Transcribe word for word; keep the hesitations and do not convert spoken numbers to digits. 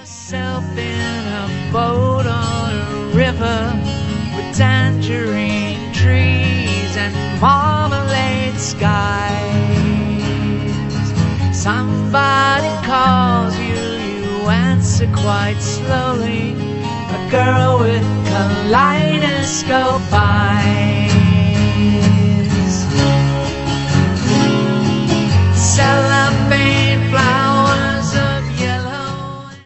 yourself in a boat on a river with tangerine trees and marmalade skies. Somebody calls you, you answer quite slowly. A girl with kaleidoscope eyes.